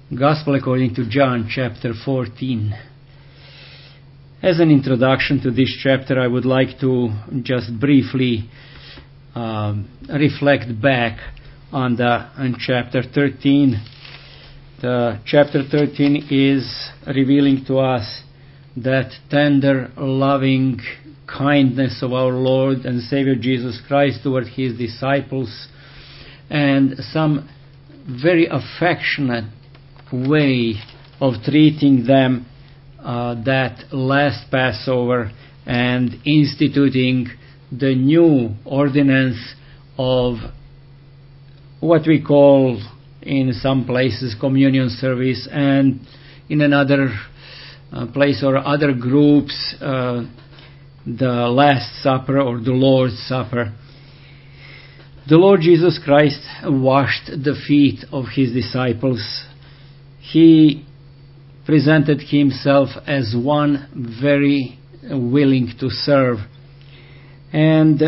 Gospel according to John, chapter 14. As an introduction to this chapter, I would like to just briefly reflect back on chapter 13. The chapter 13 is revealing to us that tender, loving kindness of our Lord and Savior Jesus Christ toward His disciples, and some very affectionate way of treating them that last Passover, and instituting the new ordinance of what we call in some places communion service, and in another place or other groups the Last Supper or the Lord's Supper. The Lord Jesus Christ washed the feet of His disciples. He presented Himself as one very willing to serve. And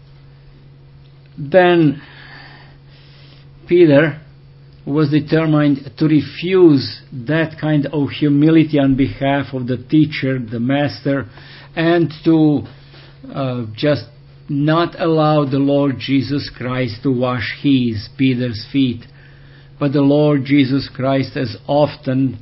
then Peter was determined to refuse that kind of humility on behalf of the teacher, the master, and to just not allow the Lord Jesus Christ to wash Peter's feet. But the Lord Jesus Christ, as often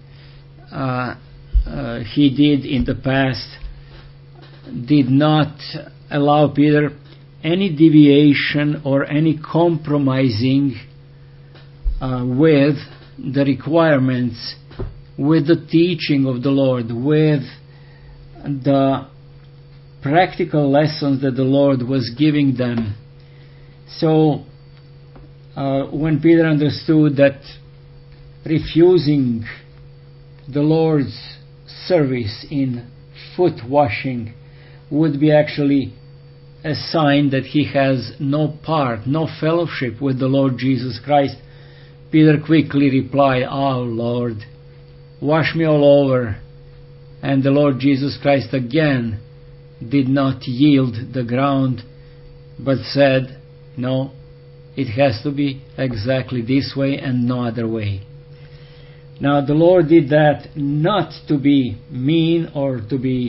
He did in the past, did not allow Peter any deviation or any compromising with the requirements, with the teaching of the Lord, with the practical lessons that the Lord was giving them. So when Peter understood that refusing the Lord's service in foot washing would be actually a sign that he has no part, no fellowship with the Lord Jesus Christ, Peter quickly replied, "Oh Lord, wash me all over." And the Lord Jesus Christ again did not yield the ground, but said, "No, it has to be exactly this way and no other way." Now the Lord did that not to be mean or to be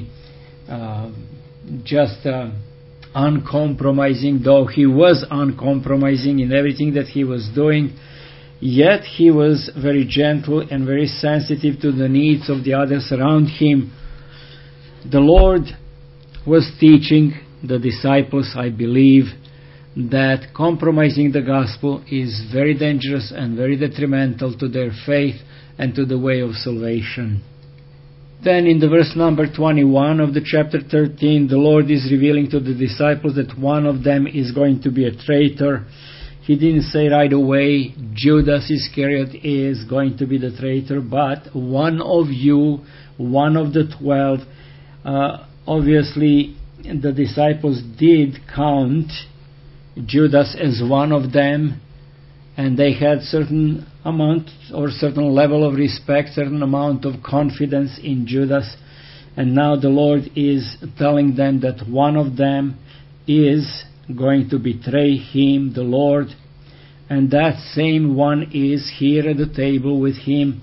just uncompromising, though He was uncompromising in everything that He was doing. Yet He was very gentle and very sensitive to the needs of the others around Him. The Lord was teaching the disciples, I believe, that compromising the gospel is very dangerous and very detrimental to their faith and to the way of salvation. Then in the verse number 21 of the chapter 13, the Lord is revealing to the disciples that one of them is going to be a traitor. He didn't say right away, Judas Iscariot is going to be the traitor, but one of you, one of the 12. Obviously, the disciples did count Judas as one of them, and they had certain amount or certain level of respect, certain amount of confidence in Judas. And now the Lord is telling them that one of them is going to betray Him, the Lord, and that same one is here at the table with Him.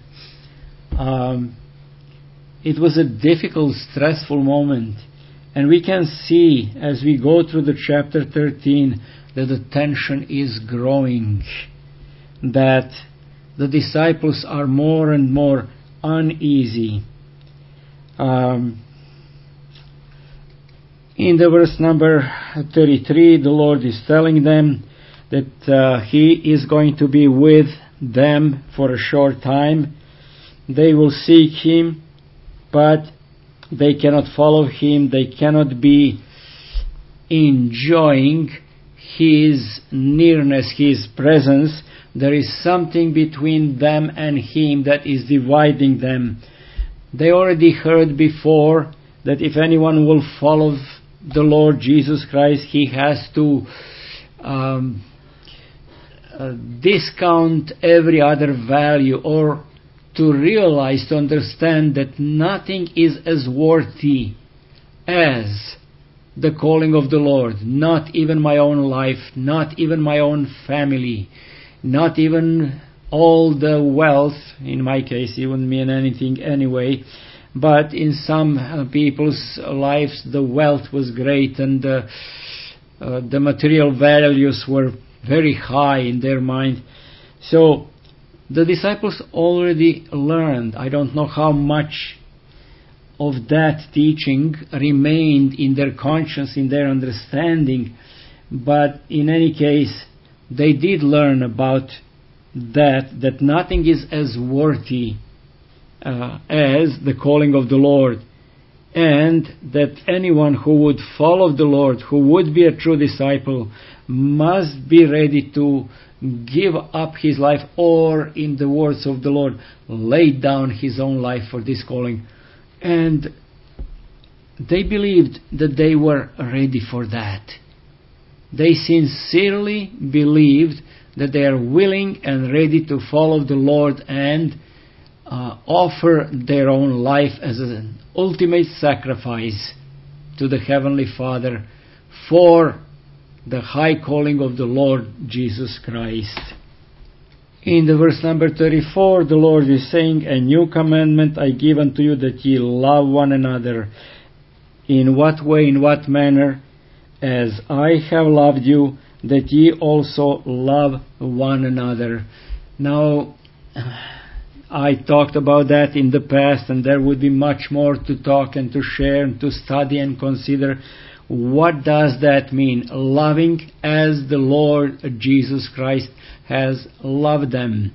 It was a difficult, stressful moment, and we can see as we go through the chapter 13 that the tension is growing, that the disciples are more and more uneasy. In the verse number 33, the Lord is telling them that He is going to be with them for a short time. They will seek Him, but they cannot follow Him. They cannot be enjoying His nearness, His presence. There is something between them and Him that is dividing them. They already heard before that if anyone will follow the Lord Jesus Christ, he has to discount every other value, or to realize, to understand that nothing is as worthy as the calling of the Lord. Not even my own life, not even my own family, not even all the wealth. In my case, it wouldn't mean anything anyway, but in some people's lives the wealth was great, and the material values were very high in their mind. So the disciples already learned. I don't know how much of that teaching remained in their conscience, in their understanding, but in any case they did learn about that nothing is as worthy as the calling of the Lord, and that anyone who would follow the Lord, who would be a true disciple, must be ready to give up his life, or, in the words of the Lord, lay down his own life for this calling. And they believed that they were ready for that. They sincerely believed that they are willing and ready to follow the Lord and offer their own life as an ultimate sacrifice to the Heavenly Father for the high calling of the Lord Jesus Christ. In the verse number 34, the Lord is saying, "A new commandment I give unto you, that ye love one another. In what way, in what manner? As I have loved you, that ye also love one another." Now, I talked about that in the past, and there would be much more to talk and to share and to study and consider. What does that mean? Loving as the Lord Jesus Christ has loved them.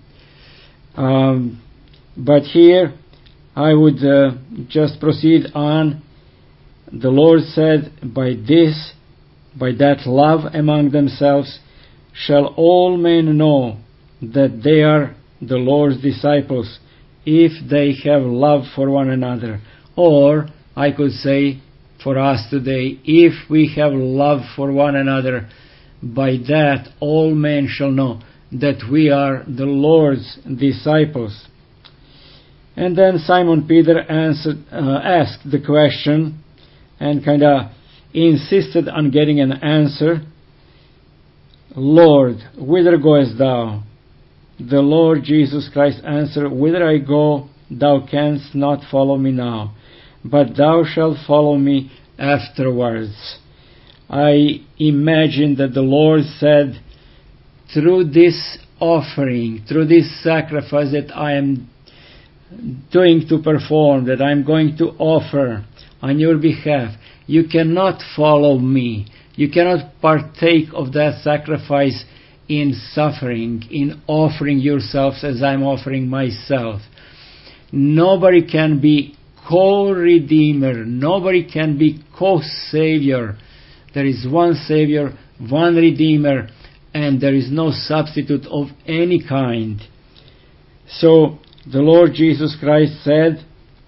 But here I would just proceed on. The Lord said, by that love among themselves, shall all men know that they are the Lord's disciples, if they have love for one another. Or, I could say, for us today, if we have love for one another, by that all men shall know that we are the Lord's disciples. And then Simon Peter asked the question and kind of insisted on getting an answer. "Lord, whither goest thou?" The Lord Jesus Christ answered, "Whither I go, thou canst not follow me now, but thou shalt follow me afterwards." I imagine that the Lord said, through this offering, through this sacrifice that I am doing to perform, that I am going to offer on your behalf, you cannot follow me. You cannot partake of that sacrifice in suffering, in offering yourselves as I'm offering myself. Nobody can be co-redeemer. Nobody can be co-savior. There is one Savior, one Redeemer, and there is no substitute of any kind. So the Lord Jesus Christ said,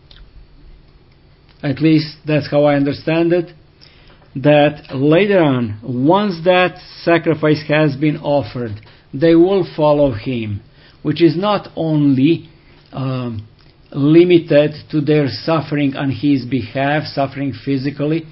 at least that's how I understand it, that later on, once that sacrifice has been offered, they will follow Him, which is not only limited to their suffering on His behalf, suffering physically,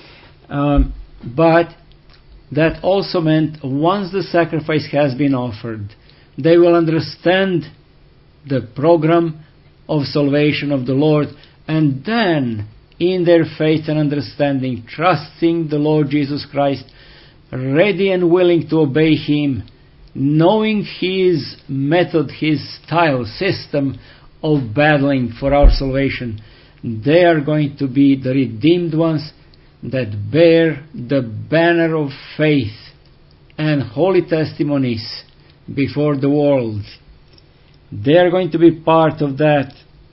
but that also meant once the sacrifice has been offered, they will understand the program of salvation of the Lord, and then in their faith and understanding, trusting the Lord Jesus Christ, ready and willing to obey Him, knowing His method, His style, system of battling for our salvation, they are going to be the redeemed ones that bear the banner of faith and holy testimonies before the world. They are going to be part of that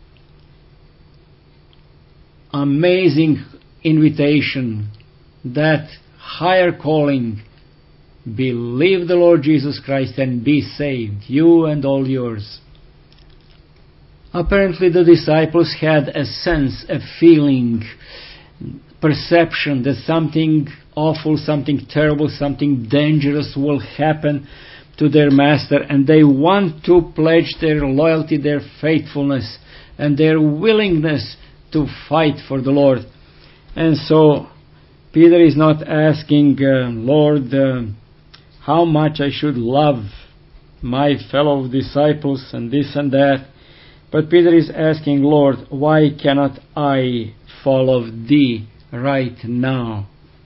amazing invitation, that higher calling. Believe the Lord Jesus Christ and be saved, you and all yours. Apparently the disciples had a sense, a feeling, perception that something awful, something terrible, something dangerous will happen to their master, and they want to pledge their loyalty, their faithfulness, and their willingness to fight for the Lord. And so Peter is not asking, Lord, how much I should love my fellow disciples and this and that. But Peter is asking, Lord, why cannot I follow thee right now?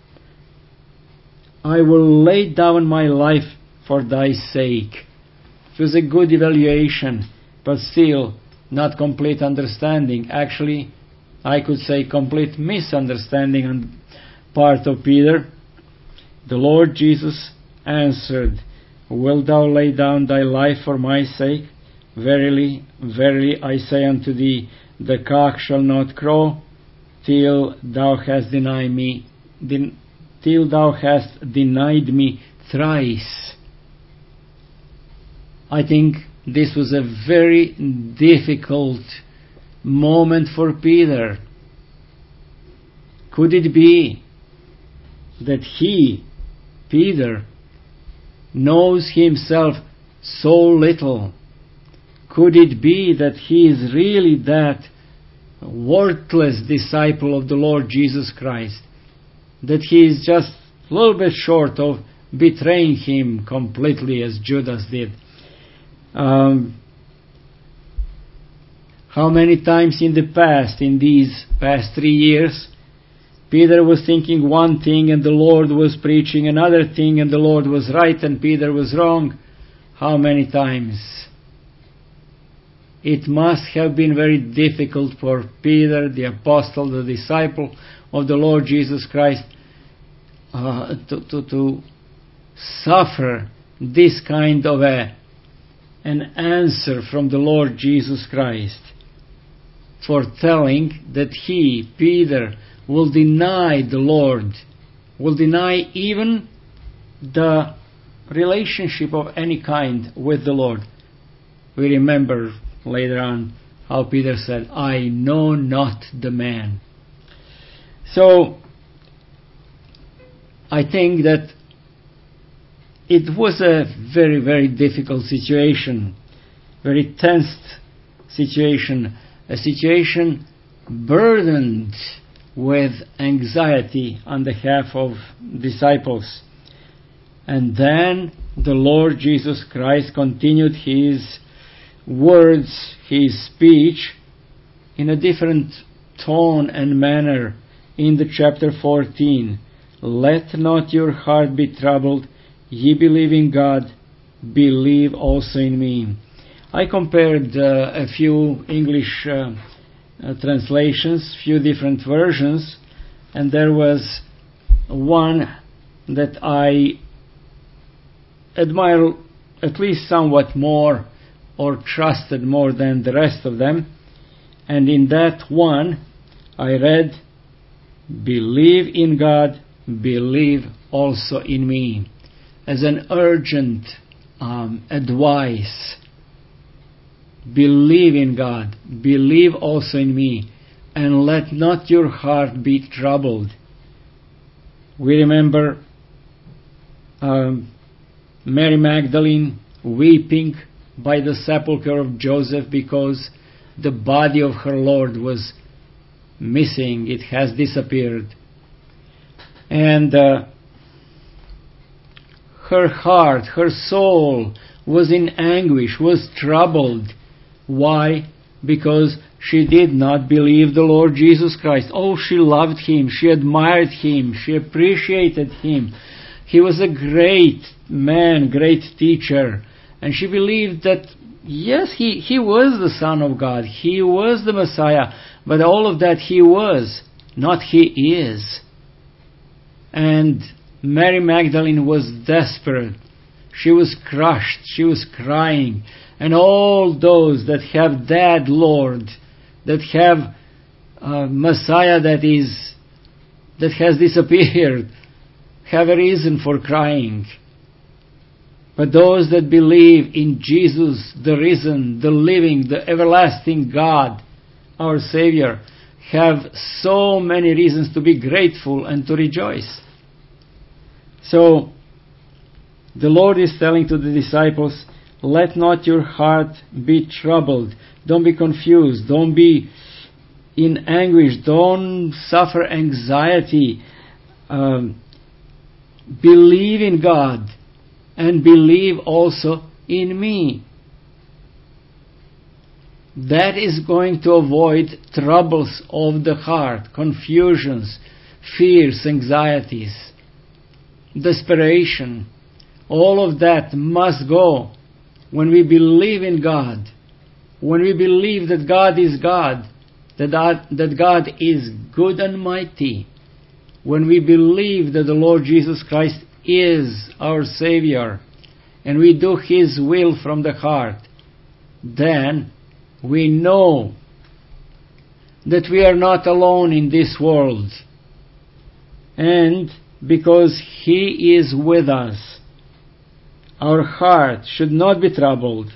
I will lay down my life for thy sake. It was a good evaluation, but still not complete understanding. Actually, I could say complete misunderstanding on part of Peter. The Lord Jesus answered, Wilt thou lay down thy life for my sake? Verily, verily, I say unto thee, the cock shall not crow till thou hast denied me thrice. I think this was a very difficult moment for Peter. Could it be that Peter, knows himself so little? Could it be that he is really that worthless disciple of the Lord Jesus Christ, that he is just a little bit short of betraying him completely as Judas did? How many times in the past, in these past 3 years, Peter was thinking one thing and the Lord was preaching another thing, and the Lord was right and Peter was wrong? How many times? It must have been very difficult for Peter, the apostle, the disciple of the Lord Jesus Christ, to suffer this kind of an answer from the Lord Jesus Christ, for telling that he, Peter, will deny the Lord, will deny even the relationship of any kind with the Lord. We remember later on how Peter said, I know not the man. So I think that it was a very, very difficult situation, very tense situation, a situation burdened with anxiety on behalf of disciples. And then the Lord Jesus Christ continued his words, his speech, in a different tone and manner in the chapter 14. Let not your heart be troubled. Ye believe in God, believe also in me. I compared a few English translations, few different versions, and there was one that I admire at least somewhat more, or trusted more than the rest of them. And in that one I read, believe in God, believe also in me, as an urgent advice. Believe in God, believe also in me, and let not your heart be troubled. We remember Mary Magdalene weeping by the sepulchre of Joseph because the body of her Lord was missing. It has disappeared. And her heart, her soul was in anguish, was troubled. Why? Because she did not believe the Lord Jesus Christ. Oh, she loved him, she admired him, she appreciated him. He was a great man, great teacher. And she believed that, yes, he was the Son of God, he was the Messiah, but all of that he was, not he is. And Mary Magdalene was desperate. She was crushed, she was crying. And all those that have that Lord, that have a Messiah that has disappeared, have a reason for crying. But those that believe in Jesus, the risen, the living, the everlasting God, our Savior, have so many reasons to be grateful and to rejoice. So, the Lord is telling to the disciples, let not your heart be troubled. Don't be confused. Don't be in anguish. Don't suffer anxiety. Believe in God and believe also in me. That is going to avoid troubles of the heart, confusions, fears, anxieties, desperation. All of that must go when we believe in God, when we believe that God is God, that God is good and mighty, when we believe that the Lord Jesus Christ is our Savior, and we do His will from the heart, then we know that we are not alone in this world. And because He is with us, our heart should not be troubled.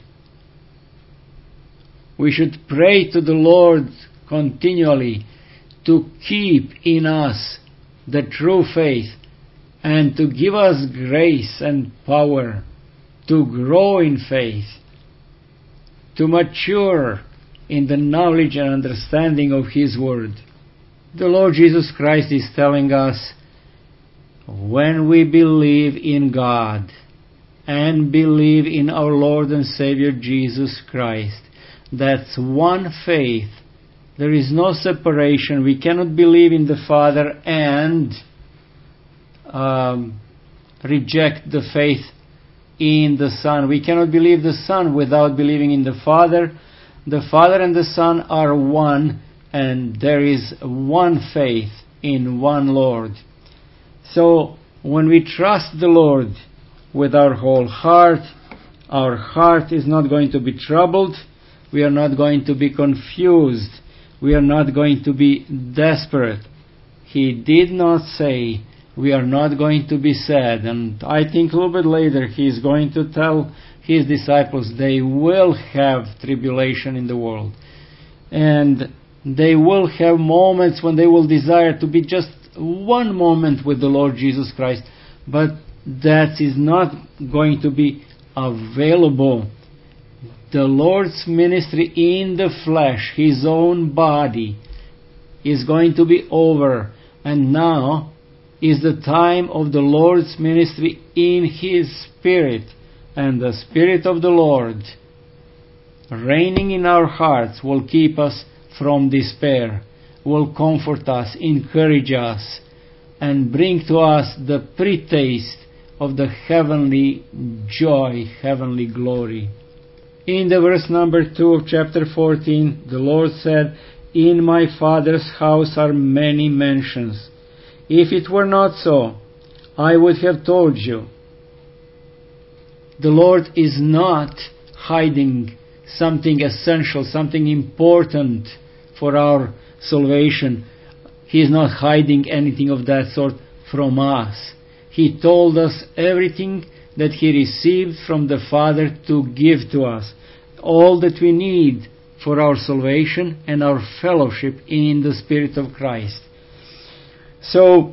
We should pray to the Lord continually to keep in us the true faith and to give us grace and power to grow in faith, to mature in the knowledge and understanding of His Word. The Lord Jesus Christ is telling us, when we believe in God and believe in our Lord and Savior Jesus Christ, that's one faith. There is no separation. We cannot believe in the Father and reject the faith in the Son. We cannot believe the Son without believing in the Father. The Father and the Son are one, and there is one faith in one Lord. So, when we trust the Lord with our whole heart, our heart is not going to be troubled. We are not going to be confused. We are not going to be desperate. He did not say we are not going to be sad. And I think a little bit later He is going to tell His disciples they will have tribulation in the world. And they will have moments when they will desire to be just one moment with the Lord Jesus Christ. But that is not going to be available. The Lord's ministry in the flesh, His own body, is going to be over. And now is the time of the Lord's ministry in His Spirit. And the Spirit of the Lord reigning in our hearts will keep us from despair, will comfort us, encourage us, and bring to us the pre-taste of the heavenly joy, heavenly glory. In the verse number 2 of chapter 14, the Lord said, "In my Father's house are many mansions. If it were not so, I would have told you." The Lord is not hiding something essential, something important for our salvation. He is not hiding anything of that sort from us. He told us everything that He received from the Father to give to us. All that we need for our salvation and our fellowship in the Spirit of Christ. So,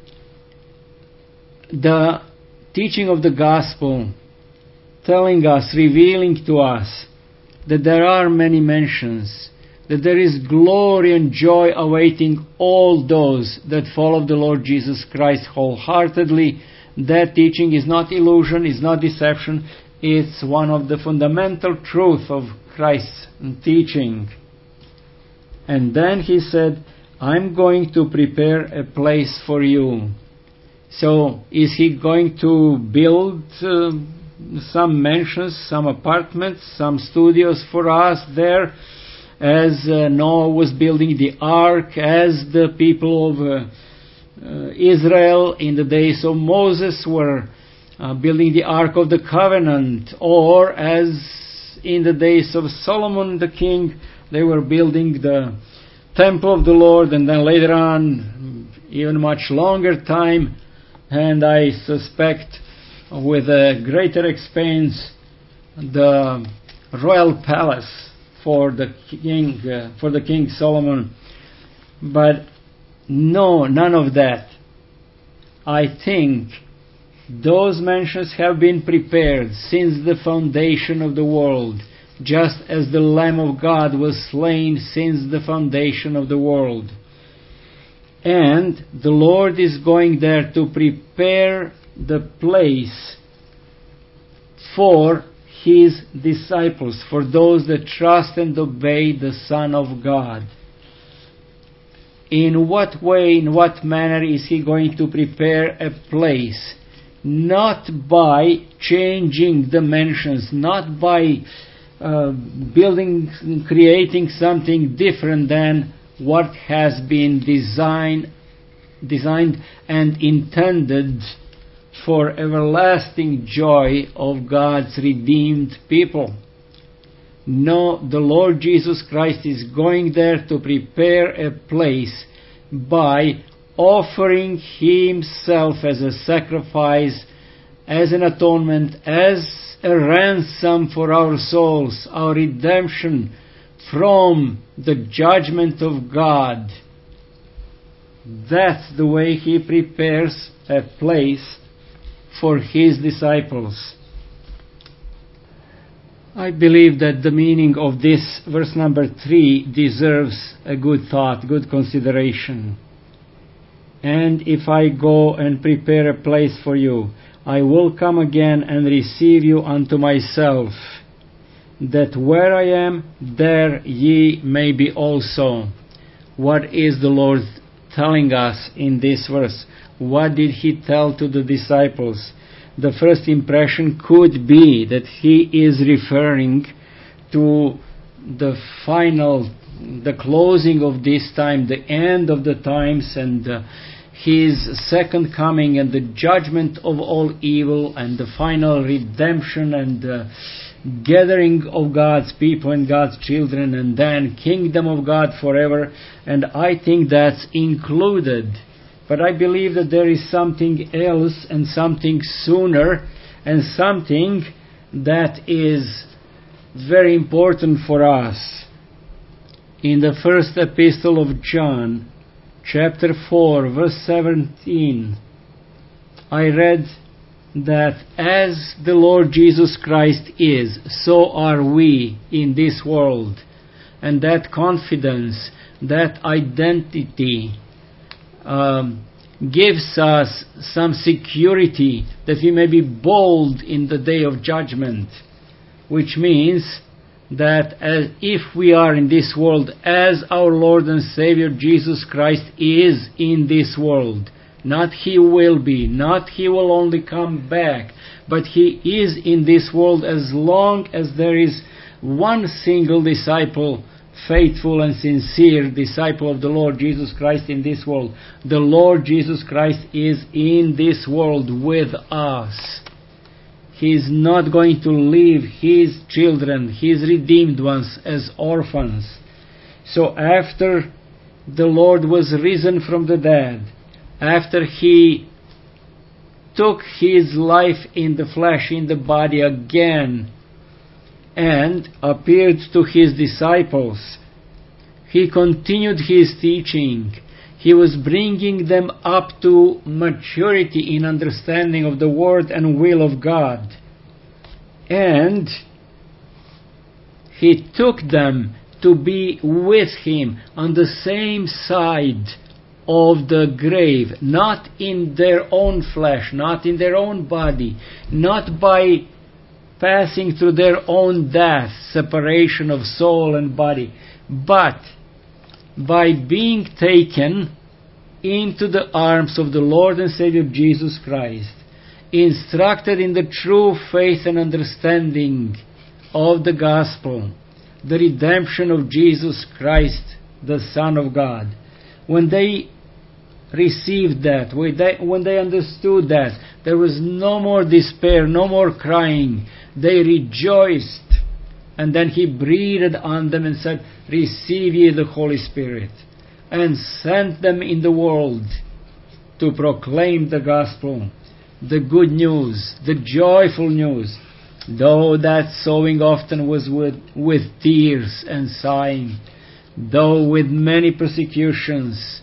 the teaching of the gospel, telling us, revealing to us that there are many mansions, that there is glory and joy awaiting all those that follow the Lord Jesus Christ wholeheartedly. That teaching is not illusion, is not deception. It's one of the fundamental truth of Christ's teaching. And then He said, "I'm going to prepare a place for you." So, is He going to build some mansions, some apartments, some studios for us there, as Noah was building the ark, as the people of Israel in the days of Moses were building the Ark of the Covenant, or as in the days of Solomon the king, they were building the temple of the Lord, and then later on, even much longer time, and I suspect with a greater expense, the royal palace for the king Solomon. But no, none of that. I think those mansions have been prepared since the foundation of the world, just as the Lamb of God was slain since the foundation of the world. And the Lord is going there to prepare the place for his disciples, for those that trust and obey the Son of God. In what way, in what manner is he going to prepare a place? Not by changing dimensions, not by building, creating something different than what has been designed and intended for everlasting joy of God's redeemed people. No, the Lord Jesus Christ is going there to prepare a place by offering himself as a sacrifice, as an atonement, as a ransom for our souls, our redemption from the judgment of God. That's the way he prepares a place for his disciples. I believe that the meaning of this verse number 3 deserves a good thought, good consideration. And if I go and prepare a place for you, I will come again and receive you unto myself, that where I am, there ye may be also. What is the Lord telling us in this verse? What did he tell to the disciples? The first impression could be that he is referring to the final, the closing of this time, the end of the times, and his second coming, and the judgment of all evil, and the final redemption and gathering of God's people and God's children, and then kingdom of God forever. And I think that's included. But I believe that there is something else, and something sooner, and something that is very important for us. In the first epistle of John, chapter 4, verse 17, I read that as the Lord Jesus Christ is, so are we in this world. And that confidence, that identity, gives us some security that we may be bold in the day of judgment, which means that as if we are in this world, as our Lord and Savior Jesus Christ is in this world, not he will be, not he will only come back, but he is in this world as long as there is one single disciple, faithful and sincere disciple of the Lord Jesus Christ in this world. The Lord Jesus Christ is in this world with us. He is not going to leave his children, his redeemed ones, as orphans. So after the Lord was risen from the dead, after he took his life in the flesh, in the body again, and appeared to his disciples, he continued his teaching. He was bringing them up to maturity in understanding of the Word and will of God. And he took them to be with him on the same side of the grave, not in their own flesh, not in their own body, not by passing through their own death, separation of soul and body, but by being taken into the arms of the Lord and Savior Jesus Christ, instructed in the true faith and understanding of the gospel, the redemption of Jesus Christ, the Son of God. When they received that, when they understood that, there was no more despair, no more crying. They rejoiced. And then he breathed on them and said, "Receive ye the Holy Spirit," and sent them in the world to proclaim the gospel, the good news, the joyful news, though that sowing often was with tears and sighing, though with many persecutions,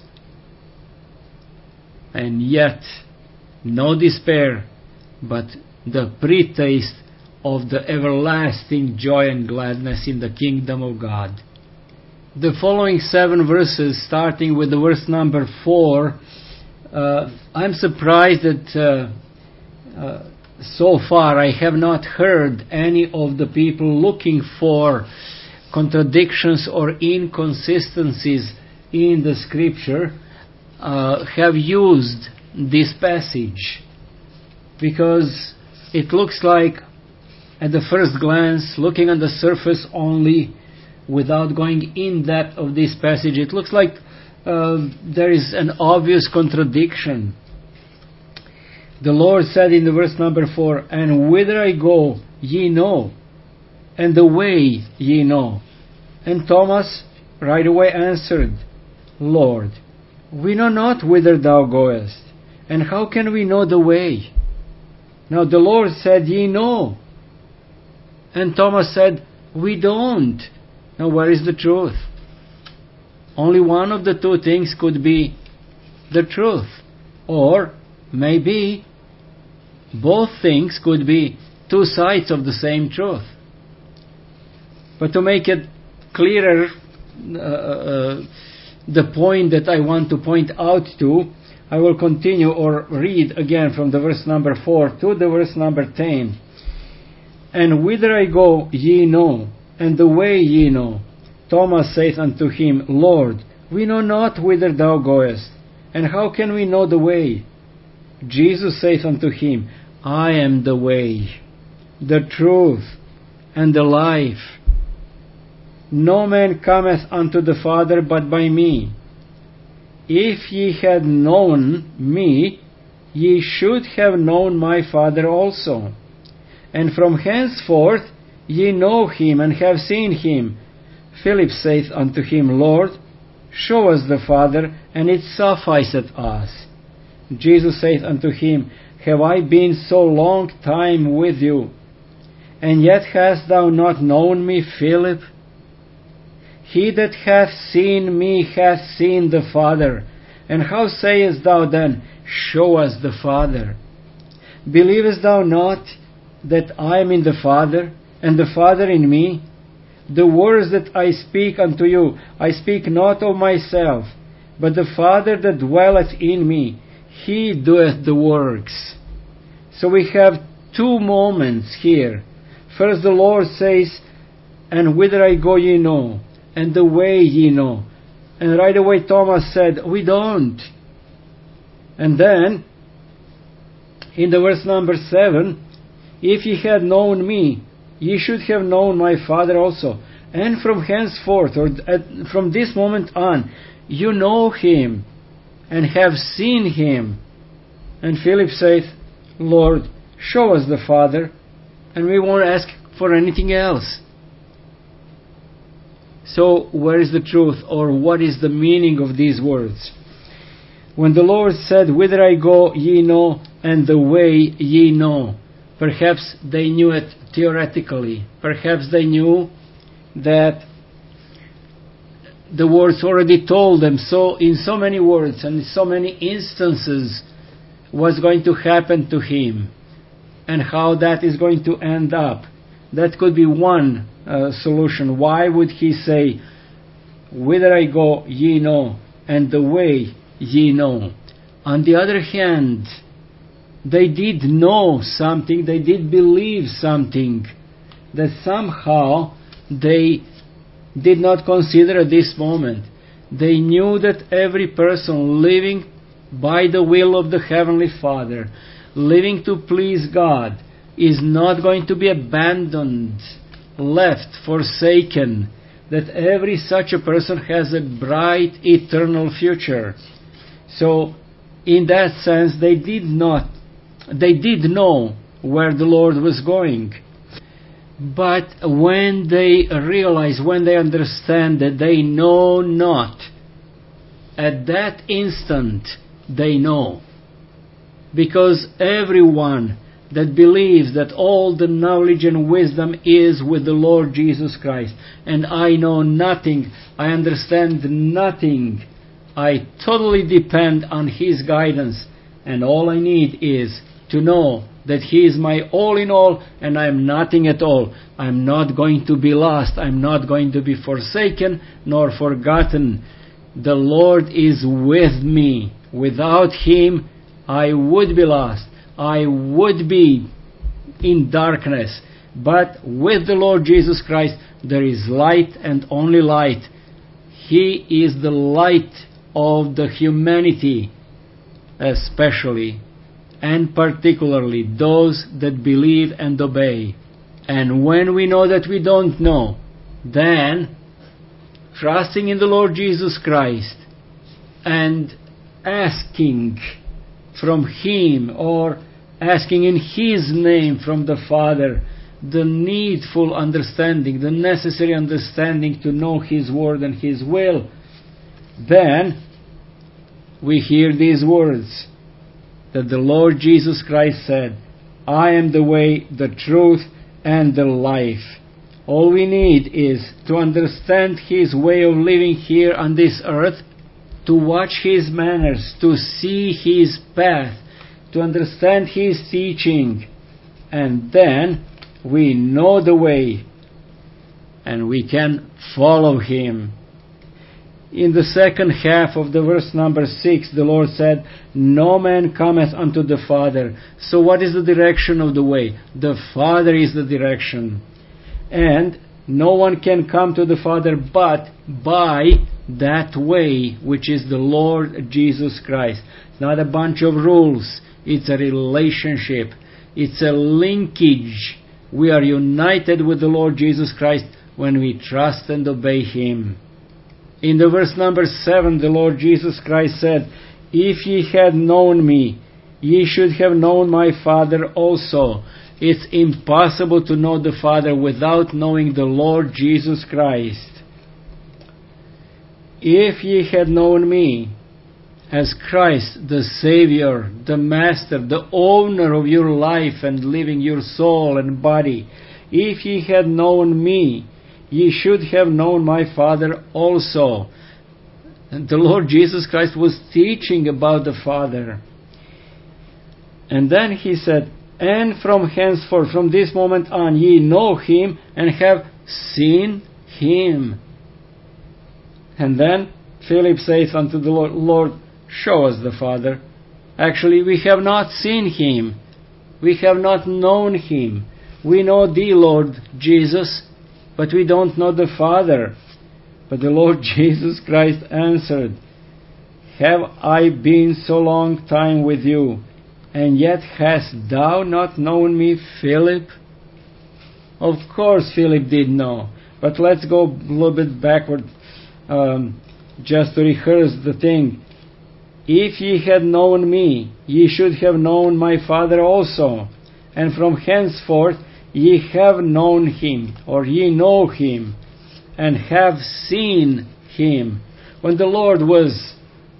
and yet no despair, but the pre-taste of the everlasting joy and gladness in the kingdom of God. The following 7 verses, starting with the verse number 4, I'm surprised that so far I have not heard any of the people looking for contradictions or inconsistencies in the scripture have used this passage, because it looks like, at the first glance, looking on the surface only, without going in depth of this passage, it looks like there is an obvious contradiction. The Lord said in the verse number 4, "And whither I go, ye know, and the way ye know." And Thomas right away answered, "Lord, we know not whither thou goest, and how can we know the way?" Now the Lord said, "Ye know." And Thomas said, "We don't." Now where is the truth? Only one of the two things could be the truth. Or maybe both things could be two sides of the same truth. But to make it clearer, the point that I want to point out to, I will continue or read again from the verse number 4 to the verse number 10. "And whither I go ye know, and the way ye know. Thomas saith unto him, Lord, we know not whither thou goest, and how can we know the way? Jesus saith unto him, I am the way, the truth, and the life. No man cometh unto the Father but by me. If ye had known me, ye should have known my Father also. And from henceforth ye know him, and have seen him. Philip saith unto him, Lord, show us the Father, and it sufficeth us. Jesus saith unto him, Have I been so long time with you, and yet hast thou not known me, Philip? He that hath seen me hath seen the Father. And how sayest thou then, Show us the Father? Believest thou not that I am in the Father, and the Father in me? The words that I speak unto you, I speak not of myself, but the Father that dwelleth in me, He doeth the works. So we have two moments here. First the Lord says, And whither I go ye know, and the way ye know. And right away Thomas said, We don't. And then, in the verse number 7, If ye had known me, ye should have known my Father also. And from henceforth, or from this moment on, you know him, and have seen him. And Philip saith, Lord, show us the Father, and we won't ask for anything else. So, where is the truth, or what is the meaning of these words? When the Lord said, Whither I go, ye know, and the way ye know. Perhaps they knew it theoretically. Perhaps they knew that the words already told them so in so many words and in so many instances what's going to happen to him and how that is going to end up. That could be one solution. Why would he say, Whither I go, ye know, and the way ye know? On the other hand, they did know something, they did believe something that somehow they did not consider at this moment. They knew that every person living by the will of the Heavenly Father, living to please God, is not going to be abandoned, left, forsaken, that every such a person has a bright eternal future. So, in that sense, they did know where the Lord was going. But when they realize, when they understand that they know not, at that instant they know. Because everyone that believes that all the knowledge and wisdom is with the Lord Jesus Christ, and I know nothing, I understand nothing, I totally depend on His guidance, and all I need is to know that He is my all in all, and I am nothing at all. I am not going to be lost. I am not going to be forsaken nor forgotten. The Lord is with me. Without Him, I would be lost. I would be in darkness. But with the Lord Jesus Christ there is light and only light. He is the light of the humanity, especially and particularly those that believe and obey. And when we know that we don't know, then trusting in the Lord Jesus Christ and asking from Him, or asking in His name from the Father, the needful understanding, the necessary understanding to know His word and His will, then we hear these words that the Lord Jesus Christ said, I am the way, the truth, and the life. All we need is to understand His way of living here on this earth, to watch His manners, to see His path, to understand His teaching, and then we know the way and we can follow Him. In the second half of the verse number 6, the Lord said, no man cometh unto the Father. So what is the direction of the way? The Father is the direction. And no one can come to the Father but by that way, which is the Lord Jesus Christ. It's not a bunch of rules. It's a relationship. It's a linkage. We are united with the Lord Jesus Christ when we trust and obey Him. In the verse number 7, the Lord Jesus Christ said, if ye had known me, ye should have known my Father also. It's impossible to know the Father without knowing the Lord Jesus Christ. If ye had known me as Christ, the Savior, the Master, the owner of your life and living, your soul and body, if ye had known me, ye should have known my Father also. And the Lord Jesus Christ was teaching about the Father. And then He said, and from henceforth, from this moment on, ye know Him and have seen Him. And then Philip saith unto the Lord, Lord, show us the Father. Actually, we have not seen Him. We have not known Him. We know Thee, Lord Jesus, but we don't know the Father. But the Lord Jesus Christ answered, have I been so long time with you, and yet hast thou not known me, Philip? Of course Philip did know. But let's go a little bit backward, just to rehearse the thing. If ye had known me, ye should have known my Father also. And from henceforth ye have known Him, or ye know Him, and have seen Him. When the Lord was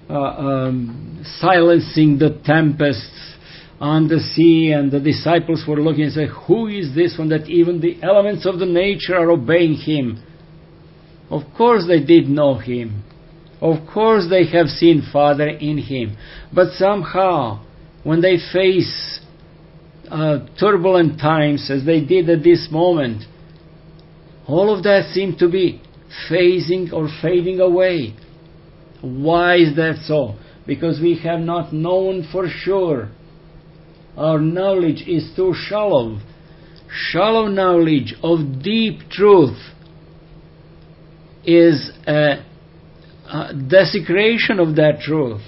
silencing the tempests on the sea, and the disciples were looking and said, who is this one that even the elements of the nature are obeying Him? Of course they did know Him. Of course they have seen Father in Him. But somehow, when they face turbulent times, as they did at this moment, all of that seemed to be phasing or fading away. Why is that so? Because we have not known for sure. Our knowledge is too shallow. Shallow knowledge of deep truth is a desecration of that truth.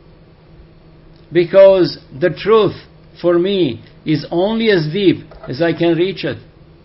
Because the truth, for me, is only as deep as I can reach it.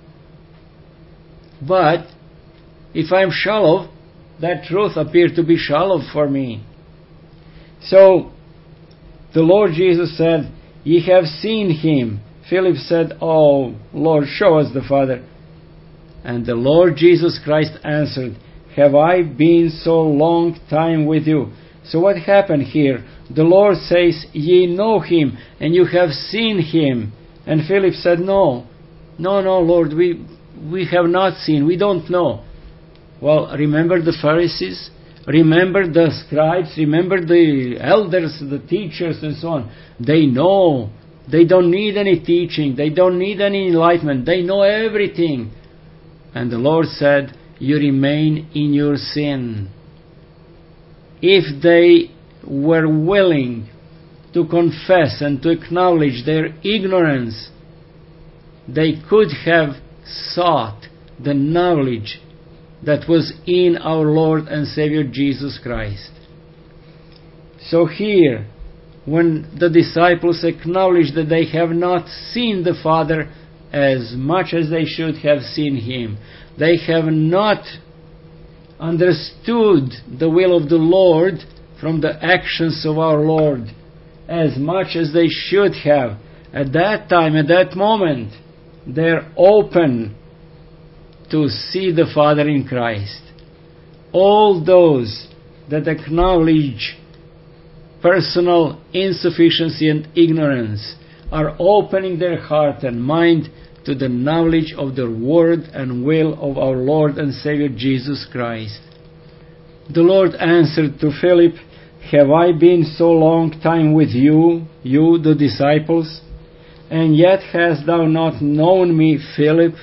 But if I'm shallow, that truth appears to be shallow for me. So the Lord Jesus said, ye have seen Him. Philip said, oh Lord, show us the Father. And the Lord Jesus Christ answered, have I been so long time with you? So what happened here? The Lord says, ye know Him and you have seen Him. And Philip said, no, Lord, we have not seen, we don't know. Well, remember the Pharisees? Remember the scribes? Remember the elders, the teachers and so on? They know. They don't need any teaching. They don't need any enlightenment. They know everything. And the Lord said, you remain in your sin. If they were willing to confess and to acknowledge their ignorance, they could have sought the knowledge that was in our Lord and Savior Jesus Christ. So here, when the disciples acknowledge that they have not seen the Father as much as they should have seen Him, they have not understood the will of the Lord from the actions of our Lord as much as they should have, at that time, at that moment, they're open to see the Father in Christ. All those that acknowledge personal insufficiency and ignorance are opening their heart and mind to the knowledge of the word and will of our Lord and Savior Jesus Christ. The Lord answered to Philip, "Have I been so long time with you, the disciples, and yet hast thou not known me, Philip?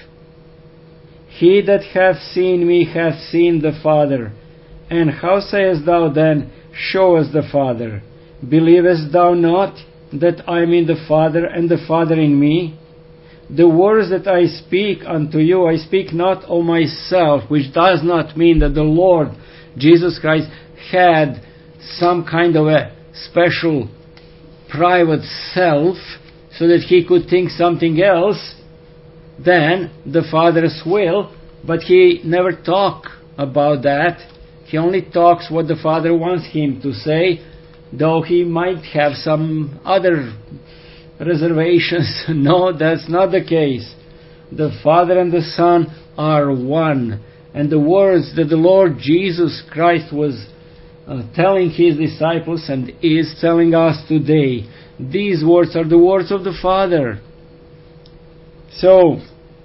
He that hath seen me hath seen the Father. And how sayest thou then, Show us the Father? Believest thou not that I am in the Father, and the Father in me? The words that I speak unto you, I speak not of myself," which does not mean that the Lord Jesus Christ had some kind of a special private self so that He could think something else than the Father's will, but He never talks about that. He only talks what the Father wants Him to say, though He might have some other reservations. No, that's not the case. The Father and the Son are one. And the words that the Lord Jesus Christ was telling His disciples and is telling us today, these words are the words of the Father. So,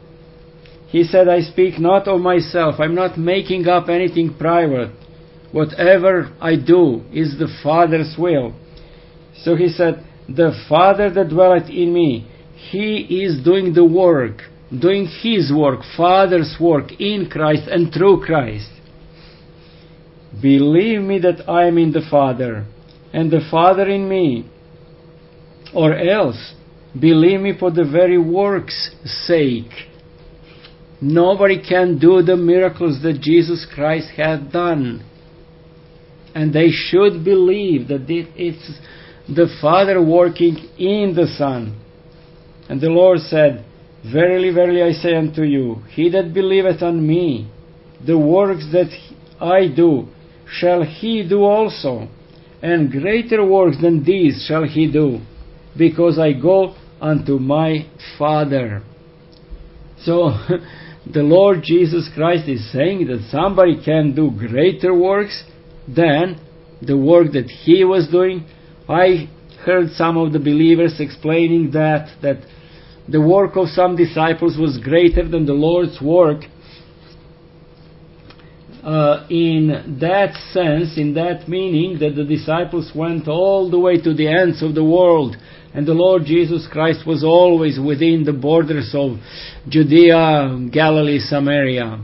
He said, "I speak not of myself." I'm not making up anything private. Whatever I do is the Father's will. So He said, "The Father that dwelleth in me, He is doing the work, doing His work, Father's work in Christ and through Christ. Believe me that I am in the Father, and the Father in me. Or else, believe me for the very work's sake." Nobody can do the miracles that Jesus Christ had done. And they should believe that it's the Father working in the Son. And the Lord said, "Verily, verily, I say unto you, he that believeth on me, the works that I do, shall he do also, and greater works than these shall he do, because I go unto my Father." So, the Lord Jesus Christ is saying that somebody can do greater works than the work that He was doing. I heard some of the believers explaining that the work of some disciples was greater than the Lord's work. In that sense, in that meaning, that the disciples went all the way to the ends of the world, and the Lord Jesus Christ was always within the borders of Judea, Galilee, Samaria.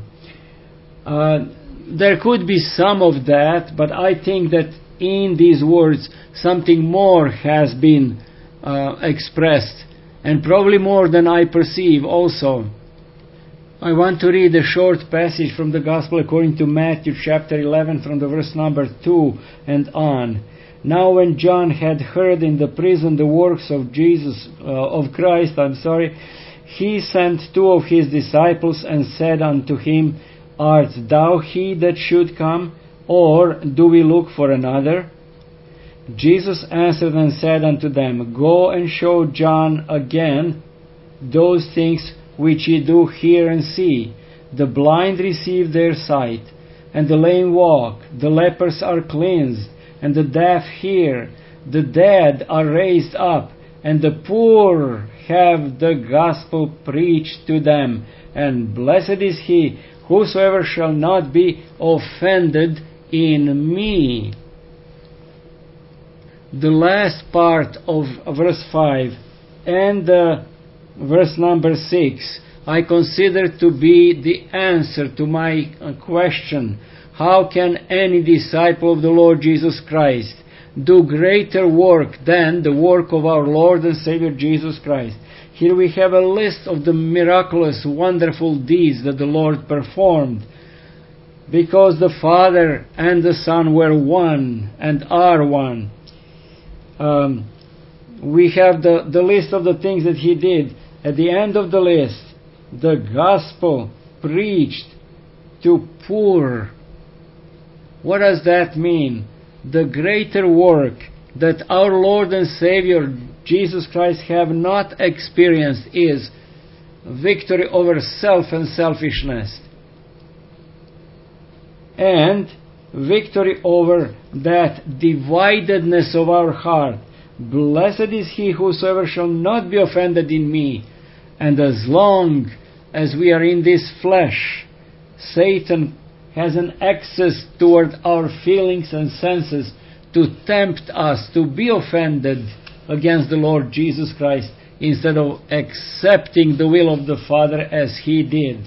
There could be some of that, but I think that in these words something more has been expressed, and probably more than I perceive also. I want to read a short passage from the Gospel according to Matthew chapter 11 from the verse number 2 and on. "Now when John had heard in the prison the works of Christ, he sent two of his disciples and said unto him, Art thou he that should come, or do we look for another? Jesus answered and said unto them, Go and show John again those things which ye do hear and see. The blind receive their sight, and the lame walk, the lepers are cleansed, and the deaf hear, the dead are raised up, and the poor have the gospel preached to them. And blessed is he whosoever shall not be offended in me." The last part of verse 5 and verse number 6 I consider to be the answer to my question: how can any disciple of the Lord Jesus Christ do greater work than the work of our Lord and Savior Jesus Christ? Here we have a list of the miraculous, wonderful deeds that the Lord performed. Because the Father and the Son were one and are one. We have the list of the things that He did. At the end of the list, the gospel preached to poor. What does that mean? The greater work that our Lord and Savior Jesus Christ have not experienced is victory over self and selfishness, and victory over that dividedness of our heart. Blessed is he whosoever shall not be offended in me. And as long as we are in this flesh, Satan has an access toward our feelings and senses to tempt us to be offended against the Lord Jesus Christ instead of accepting the will of the Father as He did.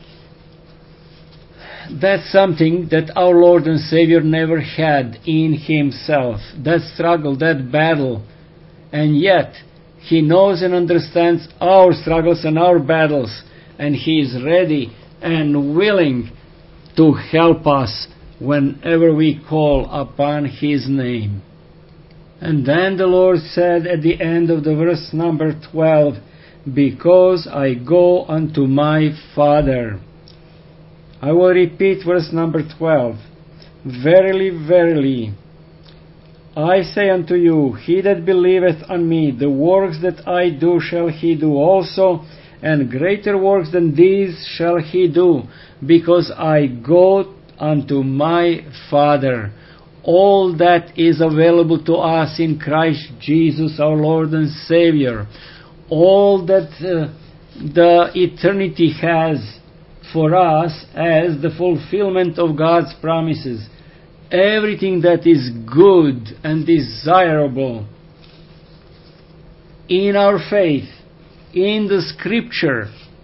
That's something that our Lord and Savior never had in Himself. That struggle, that battle. And yet, He knows and understands our struggles and our battles. And He is ready and willing to help us whenever we call upon His name. And then the Lord said at the end of the verse number 12, because I go unto my Father. I will repeat verse number 12. Verily, verily, I say unto you, he that believeth on me, the works that I do shall he do also, and greater works than these shall he do, because I go unto my Father. All that is available to us in Christ Jesus, our Lord and Savior. All that the eternity has for us as the fulfillment of God's promises. Everything that is good and desirable in our faith, in the Scripture,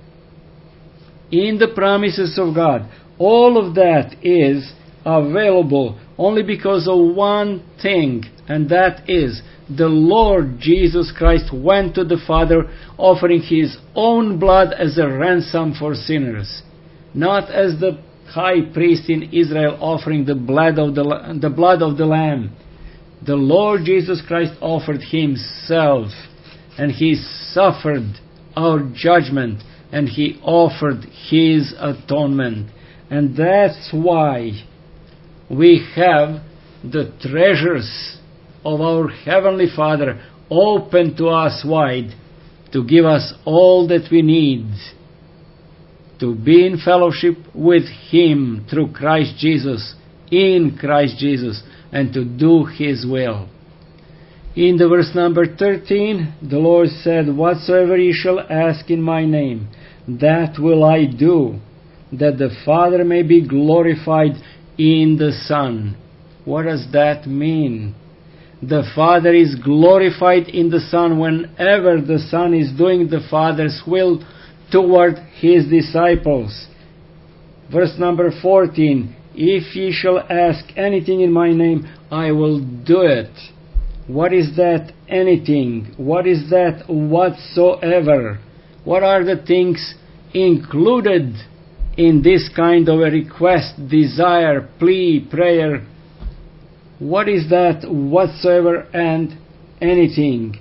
in the promises of God, all of that is available only because of one thing, and that is the Lord Jesus Christ went to the Father offering His own blood as a ransom for sinners. Not as the high priest in Israel offering the blood of the Lamb. The Lord Jesus Christ offered Himself, and He suffered our judgment, and He offered His atonement. And that's why we have the treasures of our Heavenly Father open to us wide to give us all that we need to be in fellowship with Him through Christ Jesus, in Christ Jesus, and to do His will. In the verse number 13, the Lord said, whatsoever ye shall ask in my name, that will I do, that the Father may be glorified in the Son. What does that mean? The Father is glorified in the Son whenever the Son is doing the Father's will toward His disciples. Verse number 14, if ye shall ask anything in my name, I will do it. What is that anything? What is that whatsoever? What are the things included in this kind of a request, desire, plea, prayer? What is that whatsoever and anything?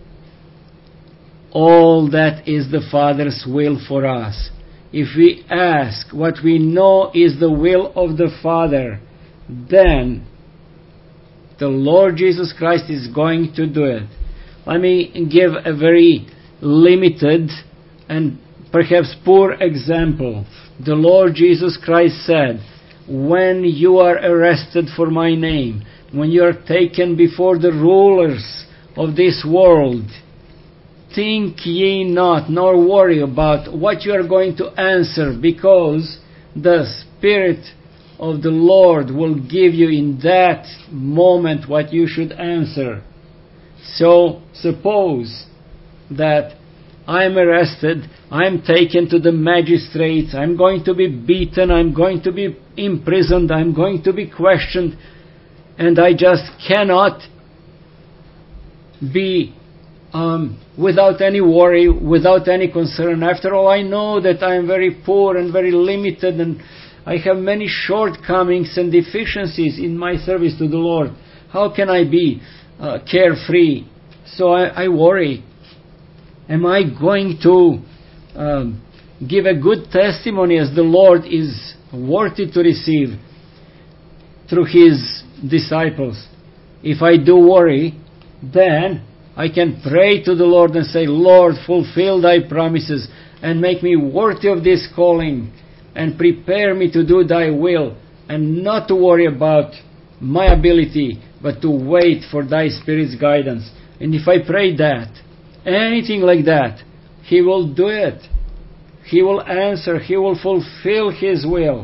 All that is the Father's will for us. If we ask what we know is the will of the Father, then the Lord Jesus Christ is going to do it. Let me give a very limited and perhaps poor example. The Lord Jesus Christ said, when you are arrested for my name, when you are taken before the rulers of this world, think ye not, nor worry about what you are going to answer, because the Spirit of the Lord will give you in that moment what you should answer. So suppose that I'm arrested, I'm taken to the magistrates, I'm going to be beaten, I'm going to be imprisoned, I'm going to be questioned, and I just cannot be without any worry, without any concern. After all, I know that I am very poor and very limited, and I have many shortcomings and deficiencies in my service to the Lord. How can I be carefree? So I worry. Am I going to give a good testimony as the Lord is worthy to receive through His disciples? If I do worry, then I can pray to the Lord and say, Lord, fulfill Thy promises and make me worthy of this calling and prepare me to do Thy will, and not to worry about my ability, but to wait for Thy Spirit's guidance. And if I pray that, anything like that, He will do it. He will answer. He will fulfill His will.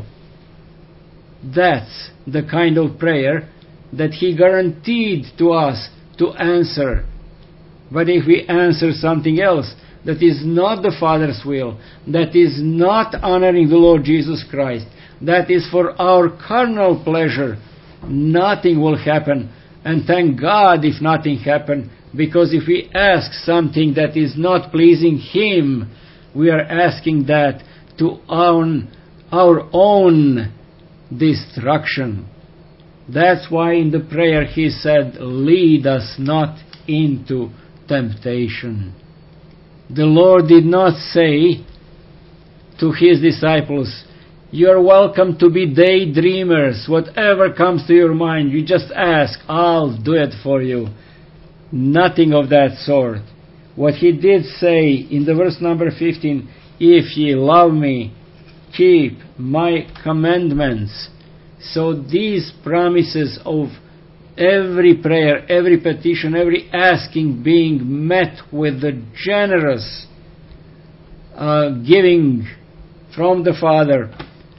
That's the kind of prayer that He guaranteed to us to answer. But if we answer something else that is not the Father's will, that is not honoring the Lord Jesus Christ, that is for our carnal pleasure, nothing will happen. And thank God if nothing happened, because if we ask something that is not pleasing Him, we are asking that to our own destruction. That's why in the prayer He said, lead us not into temptation. The Lord did not say to His disciples, you are welcome to be daydreamers. Whatever comes to your mind, you just ask, I'll do it for you. Nothing of that sort. What He did say in the verse number 15, if ye love me, keep my commandments. So these promises of every prayer, every petition, every asking being met with the generous giving from the Father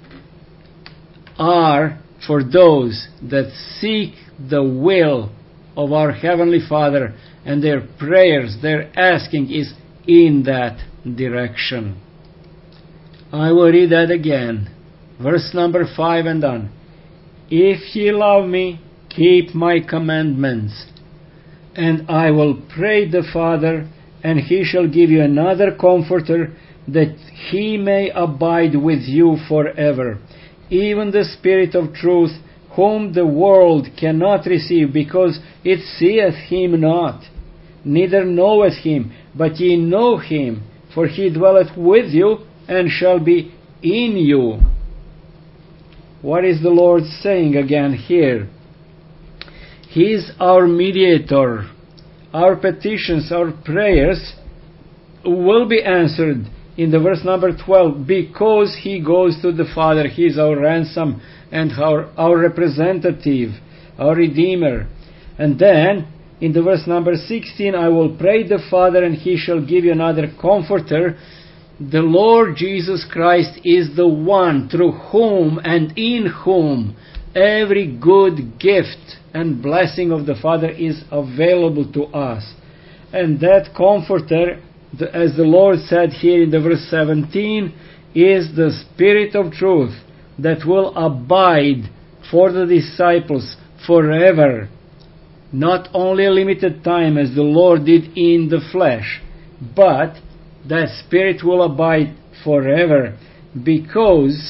are for those that seek the will of our Heavenly Father, and their prayers, their asking is in that direction. I will read that again. Verse number 5 and on. If ye love me, keep my commandments, and I will pray the Father, and He shall give you another Comforter, that He may abide with you forever, even the Spirit of truth, whom the world cannot receive, because it seeth Him not, neither knoweth Him, but ye know Him, for He dwelleth with you, and shall be in you. What is the Lord saying again here? He is our mediator. Our petitions, our prayers will be answered in the verse number 12, because He goes to the Father. He is our ransom and our representative, our Redeemer. And then in the verse number 16, I will pray the Father, and He shall give you another Comforter. The Lord Jesus Christ is the one through whom and in whom every good gift and blessing of the Father is available to us. And that Comforter, as the Lord said here in the verse 17, is the Spirit of truth that will abide for the disciples forever. Not only a limited time as the Lord did in the flesh, but that Spirit will abide forever, because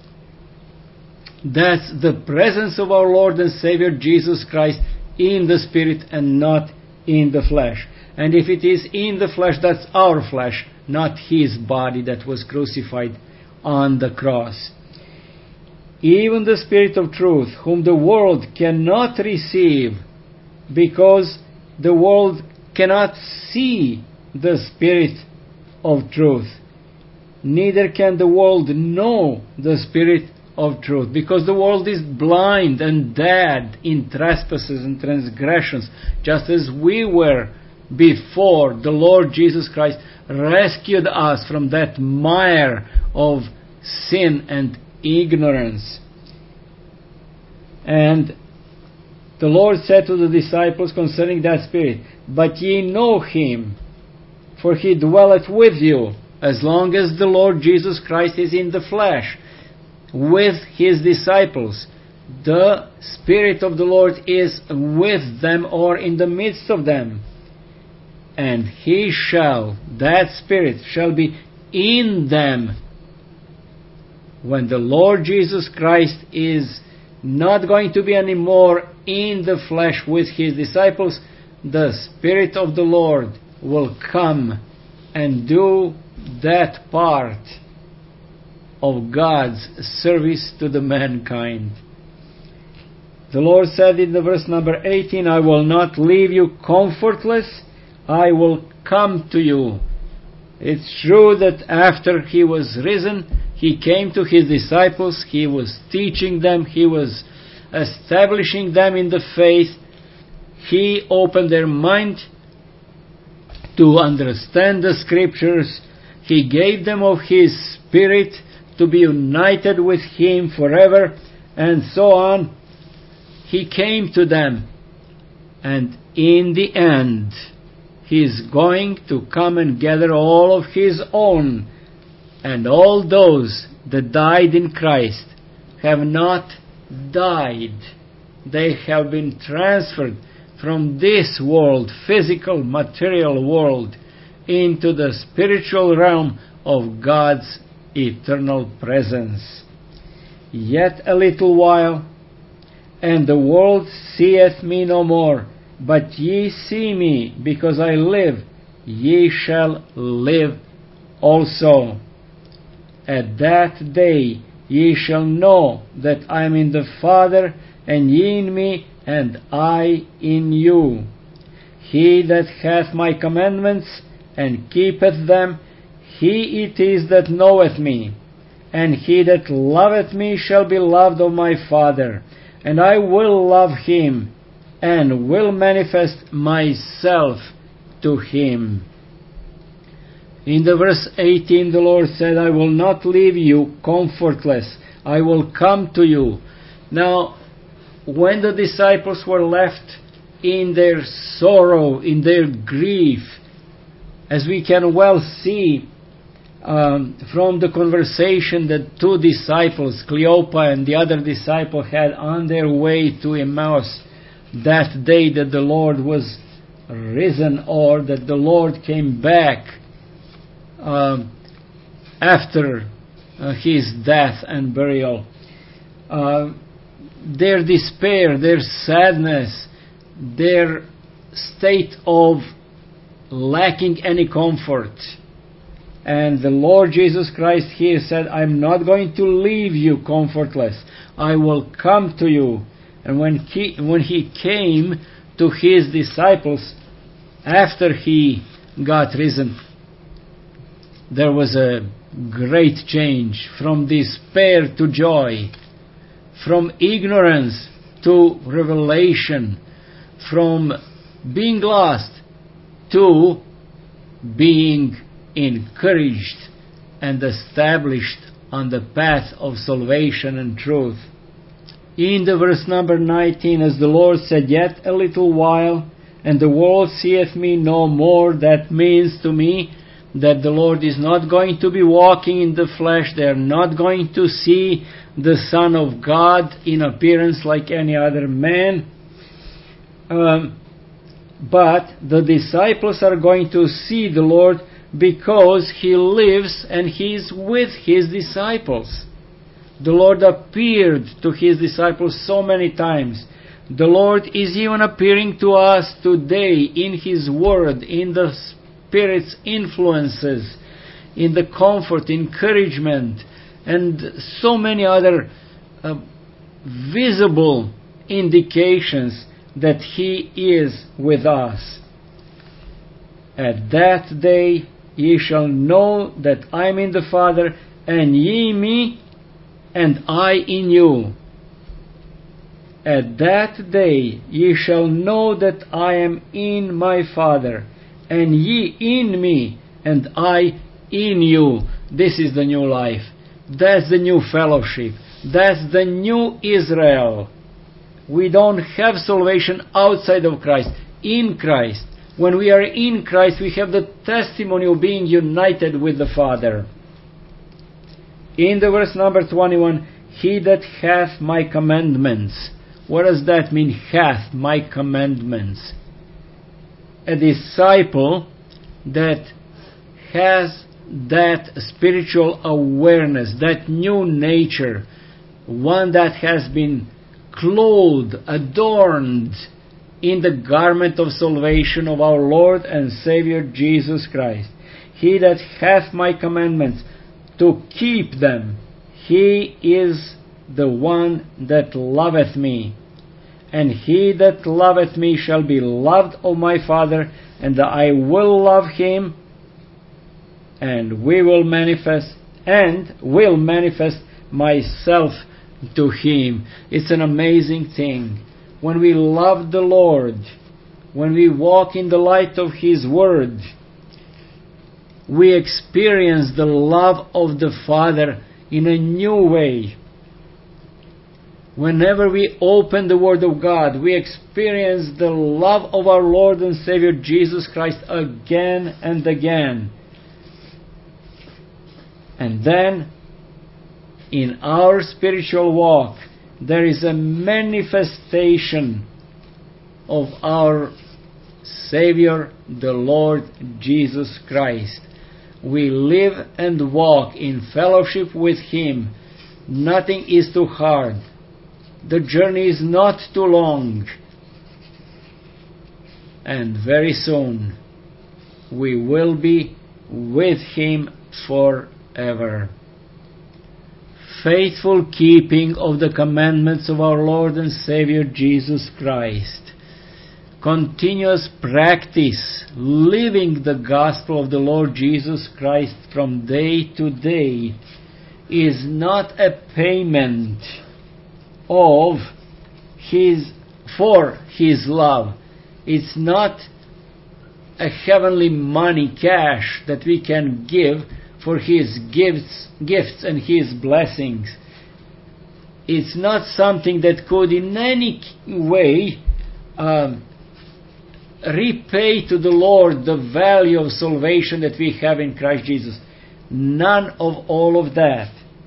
that's the presence of our Lord and Savior Jesus Christ in the Spirit and not in the flesh. And if it is in the flesh, that's our flesh, not His body that was crucified on the cross. Even the Spirit of truth, whom the world cannot receive, because the world cannot see the Spirit of truth. Neither can the world know the Spirit of truth, because the world is blind and dead in trespasses and transgressions, just as we were before the Lord Jesus Christ rescued us from that mire of sin and ignorance. And the Lord said to the disciples concerning that Spirit, but ye know Him, for He dwelleth with you, as long as the Lord Jesus Christ is in the flesh, with His disciples. The Spirit of the Lord is with them or in the midst of them. and that Spirit shall be in them. When the Lord Jesus Christ is not going to be anymore in the flesh with His disciples, the Spirit of the Lord will come and do that part of God's service to the mankind. The Lord said in the verse number 18, I will not leave you comfortless, I will come to you. It's true that after He was risen, He came to His disciples, He was teaching them, He was establishing them in the faith. He opened their mind to understand the Scriptures. He gave them of His Spirit to be united with Him forever, and so on. He came to them, and in the end, He is going to come and gather all of His own, and all those that died in Christ have not died. They have been transferred from this world, physical, material world, into the spiritual realm of God's eternal presence. Yet a little while, and the world seeth me no more, but ye see me, because I live, ye shall live also. At that day ye shall know that I am in the Father, and ye in me, and I in you. He that hath my commandments, and keepeth them, he it is that knoweth me. And he that loveth me shall be loved of my Father, and I will love him, and will manifest myself to him. In the verse 18 the Lord said, I will not leave you comfortless, I will come to you. Now, when the disciples were left in their sorrow, in their grief, as we can well see from the conversation that two disciples, Cleopa and the other disciple, had on their way to Emmaus that day that the Lord was risen, or that the Lord came back after His death and burial. Their despair, their sadness, their state of lacking any comfort. And the Lord Jesus Christ here said, I'm not going to leave you comfortless. I will come to you. And when He came to His disciples after He got risen, there was a great change from despair to joy, from ignorance to revelation, from being lost to being encouraged and established on the path of salvation and truth. In the verse number 19, as the Lord said, yet a little while, and the world seeth me no more. That means to me that the Lord is not going to be walking in the flesh. They are not going to see the Son of God in appearance like any other man. But the disciples are going to see the Lord, because He lives and He is with His disciples. The Lord appeared to His disciples so many times. The Lord is even appearing to us today in His Word, in the Spirit's influences, in the comfort, encouragement, and so many other visible indications that He is with us. At that day ye shall know that I am in the Father, and ye in me, and I in you. At that day ye shall know that I am in my Father, and ye in me, and I in you. This is the new life. That's the new fellowship. That's the new Israel. We don't have salvation outside of Christ. In Christ. When we are in Christ, we have the testimony of being united with the Father. In the verse number 21, he that hath my commandments. What does that mean, hath my commandments? a disciple that has that spiritual awareness, that new nature, one that has been clothed, adorned in the garment of salvation of our Lord and Savior Jesus Christ. He that hath my commandments to keep them, he is the one that loveth me. And he that loveth me shall be loved of my Father, and I will love him, and will manifest myself to him. It's an amazing thing. When we love the Lord, when we walk in the light of his word, we experience the love of the Father in a new way. Whenever we open the Word of God, we experience the love of our Lord and Savior Jesus Christ again and again. And then, in our spiritual walk, there is a manifestation of our Savior, the Lord Jesus Christ. We live and walk in fellowship with him. Nothing is too hard. The journey is not too long. And very soon we will be with him forever. Faithful keeping of the commandments of our Lord and Savior Jesus Christ. Continuous practice, living the gospel of the Lord Jesus Christ from day to day, is not a payment for his love. It's not a heavenly money, cash, that we can give for his gifts and his blessings. It's not something that could in any way repay to the Lord the value of salvation that we have in Christ Jesus. None of all of that.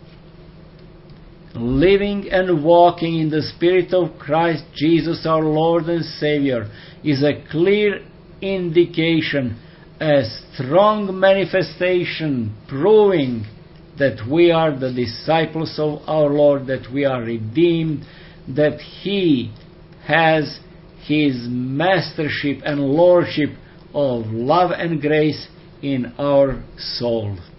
Living and walking in the Spirit of Christ Jesus our Lord and Savior is a clear indication, a strong manifestation proving that we are the disciples of our Lord, that we are redeemed, that he has his mastership and lordship of love and grace in our soul.